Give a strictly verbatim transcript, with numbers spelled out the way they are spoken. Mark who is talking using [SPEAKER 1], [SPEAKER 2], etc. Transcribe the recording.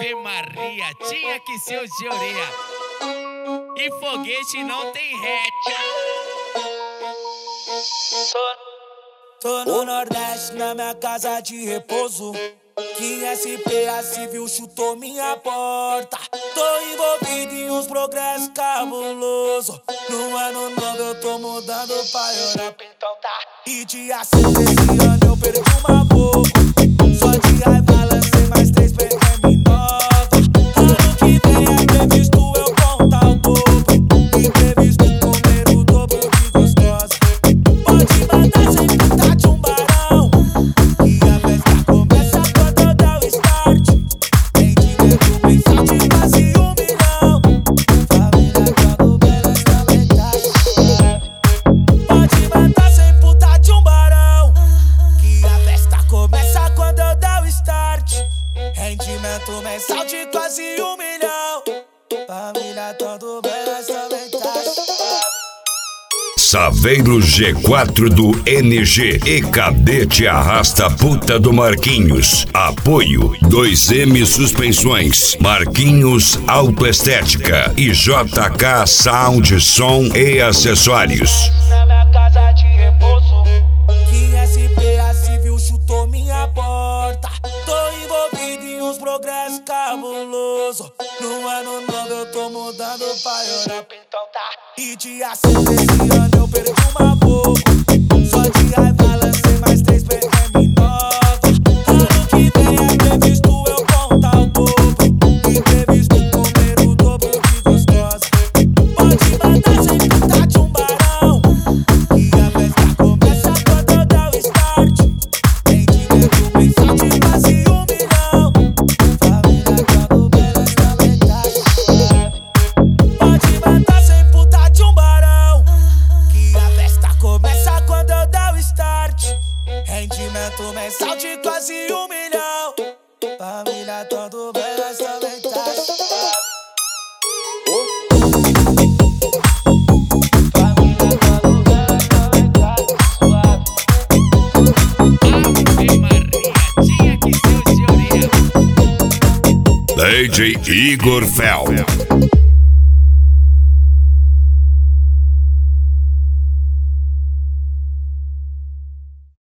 [SPEAKER 1] Ave Maria, tinha que ser o de orelha. E foguete não tem ré.
[SPEAKER 2] Tô no Nordeste, na minha casa de repouso. Que S P A Civil chutou minha porta. Tô envolvido em uns progressos cabuloso. No ano novo eu tô mudando pra Europa, então tá. E dia seis desse ano eu perdi uma boca. Só de raiva lancei mais três P M nova. Ano que vem é previsto eu contar o dobro. Imprevisto comer o dobro de gostosa. Pode mandar sem puta de um barão. Que a festa começa quando eu der o start. Rendimento mensal de quase um milhão. Família quando belas também tá. Pode mandar sem puta de um barão. Que a festa começa quando eu der o start. Rendimento mensal de quase um milhão. Família todo belas também tá.
[SPEAKER 3] Saveiro G quatro do N G e Cadete Arrasta Puta do Marquinhos. Apoio dois M Suspensões, Marquinhos Autoestética e J K Sound, Som e Acessórios.
[SPEAKER 2] Na minha casa de repouso. Que S P A Civil chutou minha porta. Tô envolvido em uns progressos cabuloso. No ano novo eu tô mudando pra Europa, então tá. E dia seis desse ano eu perdi uma boca. Só de raiva lancei mais três P M nova. Ano que vem é previsto eu contar o dobro. Imprevisto comer o dobro de gostosa. Pode mandar sem puta de um barão. Que a festa começa quando eu der o start. Rendimento mensal de quase um milhão. Família quando belas também tá. Pode mandar sem puta de um barão. Que a festa começa quando eu der o start. Rendimento mensal de quase um milhão. Família todo belas também tá.
[SPEAKER 1] Ave Maria, tinha que ser o de orelha.
[SPEAKER 3] D J Igor Fel.